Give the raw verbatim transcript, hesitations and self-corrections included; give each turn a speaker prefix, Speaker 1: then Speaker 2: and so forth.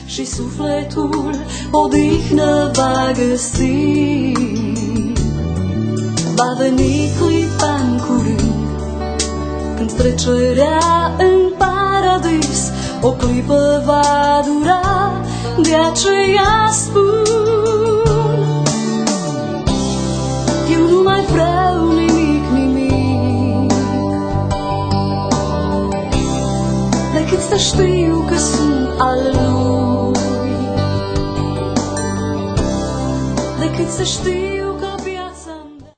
Speaker 1: și sufletul odihnă va găsi. Va veni clipa în curând, când trecerea în paradis o clipă va dura, de aceea spun: eu nu mai vreau nimic, nimic, decât să știu că sunt al Lui, decât să știu